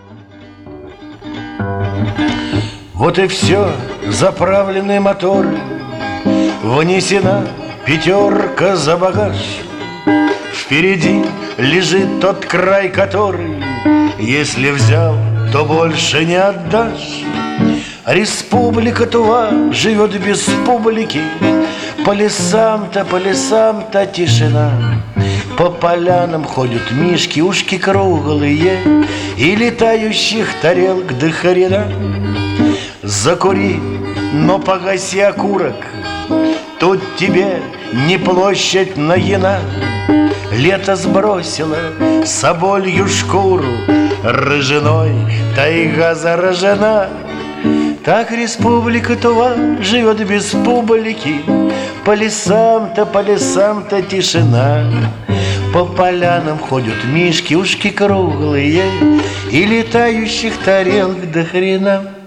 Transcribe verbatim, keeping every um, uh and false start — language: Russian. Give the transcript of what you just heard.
Вот и все, заправлены моторы, внесена пятерка за багаж. Впереди лежит тот край, который, если взял, то больше не отдашь. Республика Тува живет без публики, по лесам-то, по лесам-то тишина. По полянам ходят мишки, ушки круглые, и летающих тарелок до хрена. Закури, но погаси окурок, тут тебе не площадь Нагина. Лето сбросило соболью шкуру, рыжиной тайга заражена. Так республика Тува живет без публики, по лесам-то, по лесам-то тишина. По полянам ходят мишки, ушки круглые, и летающих тарелок до хрена.